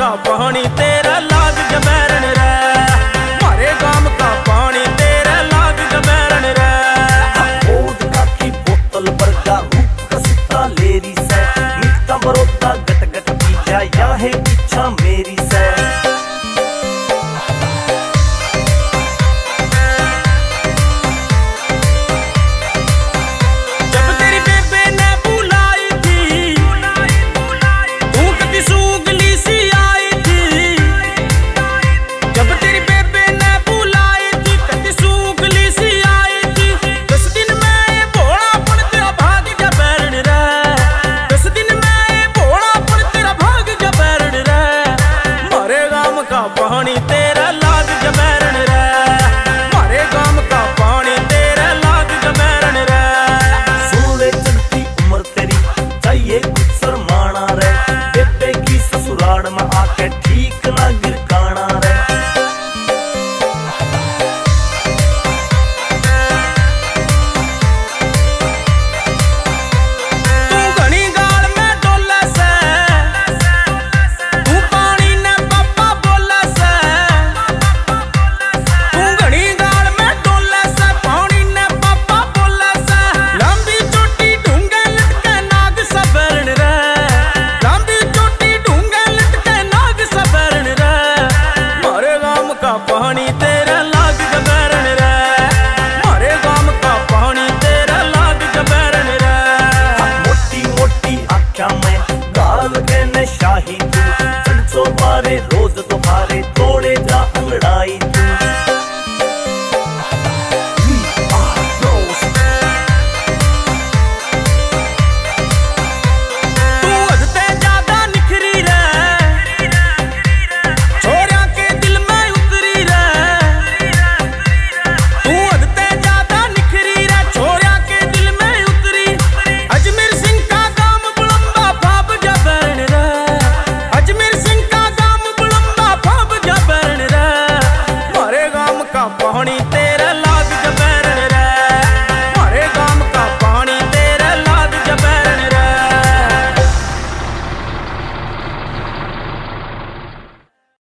का पानी तेरा लाग जबैरन रे, मारे गाम का पानी तेरा लाग जबैरन रे। वोदका की बोतल बरगा रूप कसिता लेरी से, मिठा बरोदा गट गट पी जा या है इच्छा मेरी से। पानी तेरा लाग जबैरन रे, मारे गाम का पानी तेरा लाग जबैरन रे। सोले चढ़ती उम्र तेरी चाहिए कुछ शर्माना रे, बेबे की ससुराल में आके ठीक ना गिरकाना रे। तू घनी गाल में डोले से, तू पानी ने पापा बोले से, तू घनी गाल में डोले से, पानी ने पापा बोले से। लंबी चोटी ढूंगे लटके नाग सबरन रे, लंबी चोटी ढूंगे लटके नाग सबरन रे। मारे गाम का पानी तेरा लाग जबैरन रे, मारे गाम का पानी तेरा लाग जबैरन रे। मोटी मोटी आँखों में गाल के ने शाही तू, चंचो बारे